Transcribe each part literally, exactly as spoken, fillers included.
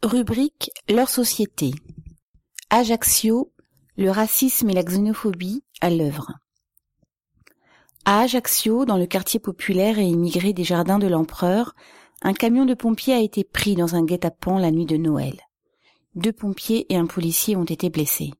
Rubrique Leur société. Ajaccio, le racisme et la xénophobie à l'œuvre. À Ajaccio, dans le quartier populaire et immigré des Jardins de l'Empereur, un camion de pompiers a été pris dans un guet-apens la nuit de Noël. Deux pompiers et un policier ont été blessés.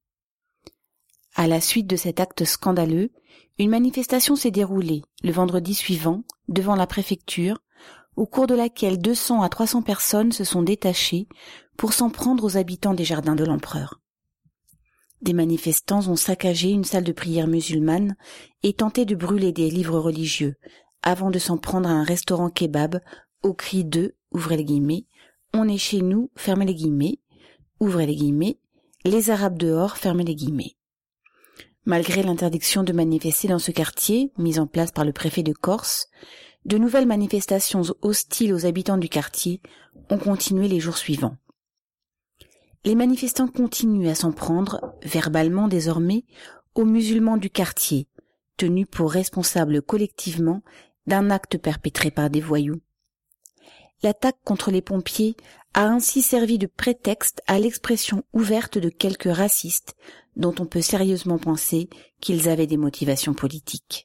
À la suite de cet acte scandaleux, une manifestation s'est déroulée le vendredi suivant devant la préfecture, au cours de laquelle deux cents à trois cents personnes se sont détachées pour s'en prendre aux habitants des Jardins de l'Empereur. Des manifestants ont saccagé une salle de prière musulmane et tenté de brûler des livres religieux, avant de s'en prendre à un restaurant kebab au cri de, ouvrez les guillemets, on est chez nous, fermez les guillemets, ouvrez les guillemets, les Arabes dehors, fermez les guillemets. Malgré l'interdiction de manifester dans ce quartier, mise en place par le préfet de Corse, de nouvelles manifestations hostiles aux habitants du quartier ont continué les jours suivants. Les manifestants continuent à s'en prendre, verbalement désormais, aux musulmans du quartier, tenus pour responsables collectivement d'un acte perpétré par des voyous. L'attaque contre les pompiers a ainsi servi de prétexte à l'expression ouverte de quelques racistes dont on peut sérieusement penser qu'ils avaient des motivations politiques.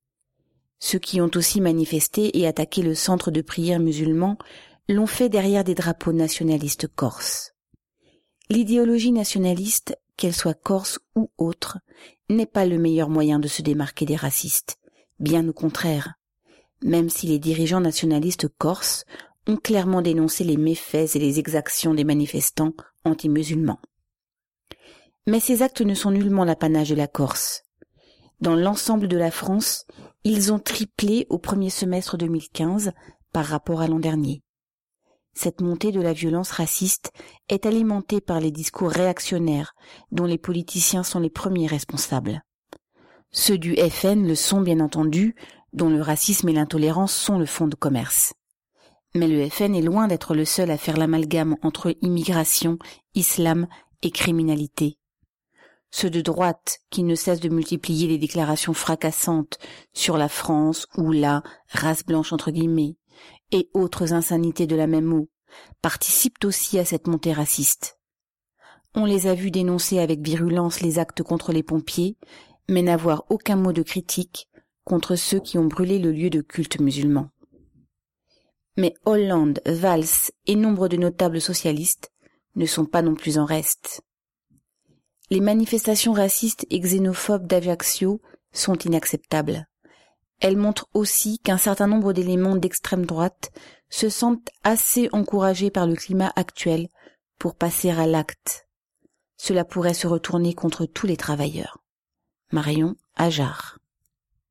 Ceux qui ont aussi manifesté et attaqué le centre de prière musulman l'ont fait derrière des drapeaux nationalistes corses. L'idéologie nationaliste, qu'elle soit corse ou autre, n'est pas le meilleur moyen de se démarquer des racistes, bien au contraire, même si les dirigeants nationalistes corses ont clairement dénoncé les méfaits et les exactions des manifestants anti-musulmans. Mais ces actes ne sont nullement l'apanage de la Corse. Dans l'ensemble de la France, ils ont triplé au premier semestre deux mille quinze par rapport à l'an dernier. Cette montée de la violence raciste est alimentée par les discours réactionnaires dont les politiciens sont les premiers responsables. Ceux du F N le sont bien entendu, dont le racisme et l'intolérance sont le fonds de commerce. Mais le F N est loin d'être le seul à faire l'amalgame entre immigration, islam et criminalité. Ceux de droite, qui ne cessent de multiplier les déclarations fracassantes sur la France ou la race blanche entre guillemets, et autres insanités de la même eau, participent aussi à cette montée raciste. On les a vus dénoncer avec virulence les actes contre les pompiers, mais n'avoir aucun mot de critique contre ceux qui ont brûlé le lieu de culte musulman. Mais Hollande, Valls et nombre de notables socialistes ne sont pas non plus en reste. Les manifestations racistes et xénophobes d'Ajaccio sont inacceptables. Elles montrent aussi qu'un certain nombre d'éléments d'extrême droite se sentent assez encouragés par le climat actuel pour passer à l'acte. Cela pourrait se retourner contre tous les travailleurs. Marion Ajar.